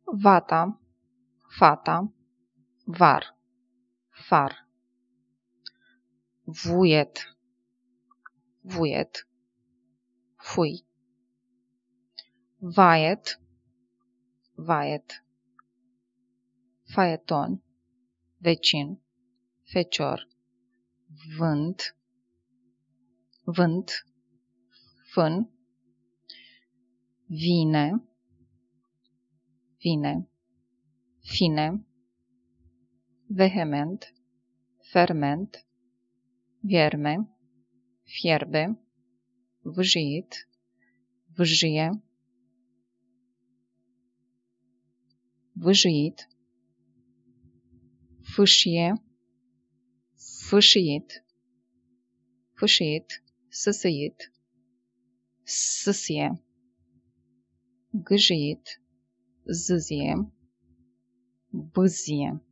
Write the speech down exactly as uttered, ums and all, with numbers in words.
vata, fata, var, far, vuiet, vuiet, fui, vaiet, vaiet, faeton, vecin, fecior, vânt, vânt, fân, vine, vine, fine, vehement, ferment, vierme, fierbe, vâjit, vâjie, vâjit, fâșie, fâșiit, fâșiit, săsăit, săsie, gâjit, zâzie, bâzie.